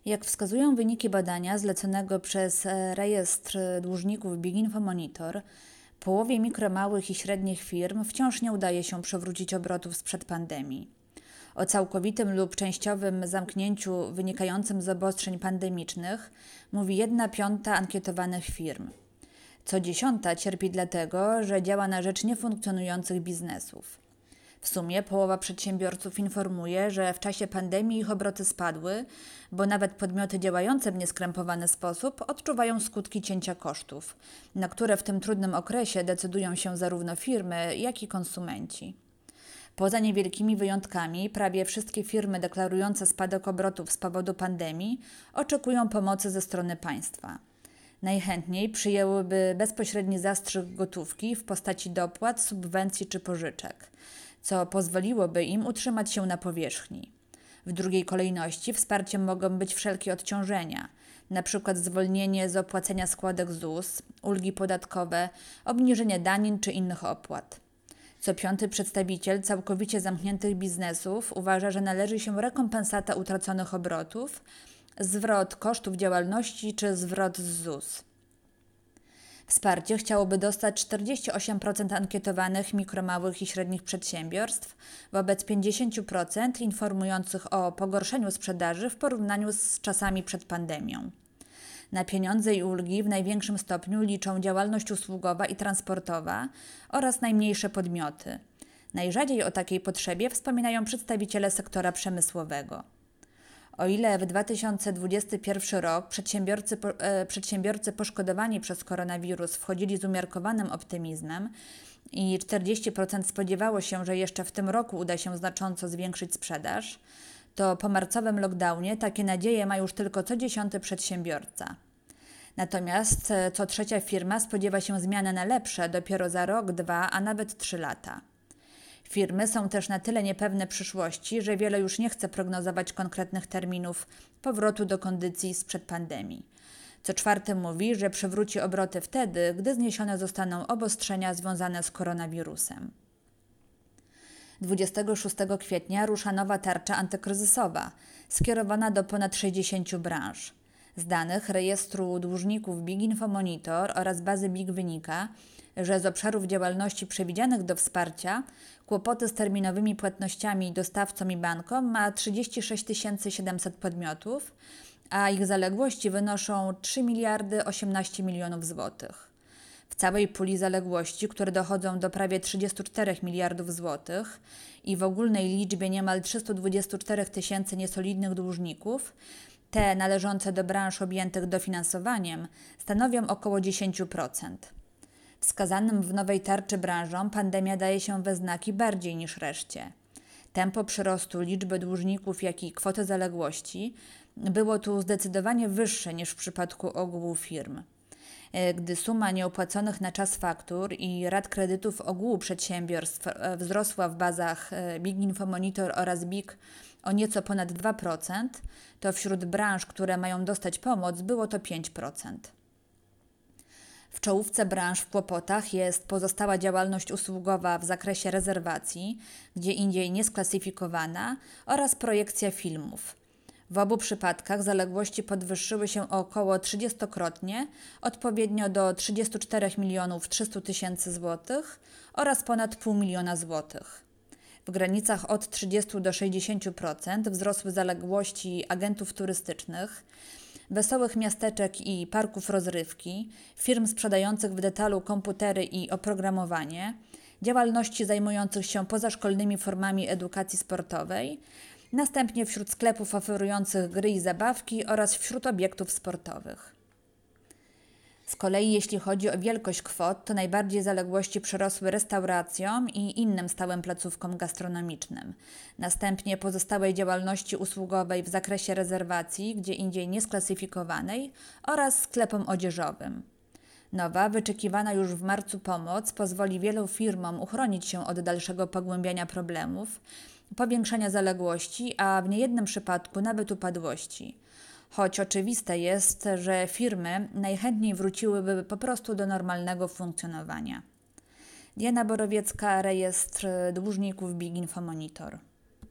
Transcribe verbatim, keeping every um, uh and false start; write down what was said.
Jak wskazują wyniki badania zleconego przez Rejestr Dłużników Big Info Monitor, połowie mikro, małych i średnich firm wciąż nie udaje się przywrócić obrotów sprzed pandemii. O całkowitym lub częściowym zamknięciu wynikającym z obostrzeń pandemicznych mówi jedna piąta ankietowanych firm. Co dziesiąta cierpi dlatego, że działa na rzecz niefunkcjonujących biznesów. W sumie połowa przedsiębiorców informuje, że w czasie pandemii ich obroty spadły, bo nawet podmioty działające w nieskrępowany sposób odczuwają skutki cięcia kosztów, na które w tym trudnym okresie decydują się zarówno firmy, jak i konsumenci. Poza niewielkimi wyjątkami, prawie wszystkie firmy deklarujące spadek obrotów z powodu pandemii oczekują pomocy ze strony państwa. Najchętniej przyjęłyby bezpośredni zastrzyk gotówki w postaci dopłat, subwencji czy pożyczek, co pozwoliłoby im utrzymać się na powierzchni. W drugiej kolejności wsparciem mogą być wszelkie odciążenia, np. zwolnienie z opłacenia składek Z U S, ulgi podatkowe, obniżenie danin czy innych opłat. Co piąty przedstawiciel całkowicie zamkniętych biznesów uważa, że należy się rekompensata utraconych obrotów, zwrot kosztów działalności czy zwrot z Z U S. Wsparcie chciałoby dostać czterdzieści osiem procent ankietowanych mikro, małych i średnich przedsiębiorstw wobec pięćdziesiąt procent informujących o pogorszeniu sprzedaży w porównaniu z czasami przed pandemią. Na pieniądze i ulgi w największym stopniu liczą działalność usługowa i transportowa oraz najmniejsze podmioty. Najrzadziej o takiej potrzebie wspominają przedstawiciele sektora przemysłowego. O ile w dwa tysiące dwudziesty pierwszy rok przedsiębiorcy, e, przedsiębiorcy poszkodowani przez koronawirus wchodzili z umiarkowanym optymizmem i czterdzieści procent spodziewało się, że jeszcze w tym roku uda się znacząco zwiększyć sprzedaż, to po marcowym lockdownie takie nadzieje ma już tylko co dziesiąty przedsiębiorca. Natomiast co trzecia firma spodziewa się zmiany na lepsze dopiero za rok, dwa, a nawet trzy lata. Firmy są też na tyle niepewne przyszłości, że wiele już nie chce prognozować konkretnych terminów powrotu do kondycji sprzed pandemii. Co czwarty mówi, że przywróci obroty wtedy, gdy zniesione zostaną obostrzenia związane z koronawirusem. dwudziestego szóstego kwietnia rusza nowa tarcza antykryzysowa, skierowana do ponad sześćdziesięciu branż. Z danych Rejestru Dłużników Big Info Monitor oraz bazy B I G wynika, że z obszarów działalności przewidzianych do wsparcia kłopoty z terminowymi płatnościami dostawcom i bankom ma trzydzieści sześć tysięcy siedemset podmiotów, a ich zaległości wynoszą trzy miliardy osiemnaście milionów złotych. W całej puli zaległości, które dochodzą do prawie trzydziestu czterech miliardów złotych i w ogólnej liczbie niemal trzystu dwudziestu czterech tysięcy niesolidnych dłużników, te należące do branż objętych dofinansowaniem stanowią około dziesięć procent. Wskazanym w nowej tarczy branżom pandemia daje się we znaki bardziej niż reszcie. Tempo przyrostu liczby dłużników, jak i kwoty zaległości było tu zdecydowanie wyższe niż w przypadku ogółu firm. Gdy suma nieopłaconych na czas faktur i rat kredytów ogółu przedsiębiorstw wzrosła w bazach Big Info Monitor oraz B I G o nieco ponad dwa procent, to wśród branż, które mają dostać pomoc, było to pięć procent. W czołówce branż w kłopotach jest pozostała działalność usługowa w zakresie rezerwacji, gdzie indziej niesklasyfikowana, oraz projekcja filmów. W obu przypadkach zaległości podwyższyły się o około trzydziestokrotnie, odpowiednio do trzydziestu czterech milionów trzystu tysięcy złotych oraz ponad pół miliona złotych. W granicach od trzydziestu do sześćdziesięciu procent wzrosły zaległości agentów turystycznych, wesołych miasteczek i parków rozrywki, firm sprzedających w detalu komputery i oprogramowanie, działalności zajmujących się pozaszkolnymi formami edukacji sportowej, następnie wśród sklepów oferujących gry i zabawki oraz wśród obiektów sportowych. Z kolei jeśli chodzi o wielkość kwot, to najbardziej zaległości przyrosły restauracjom i innym stałym placówkom gastronomicznym. Następnie pozostałej działalności usługowej w zakresie rezerwacji, gdzie indziej niesklasyfikowanej, oraz sklepom odzieżowym. Nowa, wyczekiwana już w marcu pomoc pozwoli wielu firmom uchronić się od dalszego pogłębiania problemów, powiększania zaległości, a w niejednym przypadku nawet upadłości. Choć oczywiste jest, że firmy najchętniej wróciłyby po prostu do normalnego funkcjonowania. Diana Borowiecka, Rejestr Dłużników Big Info Monitor.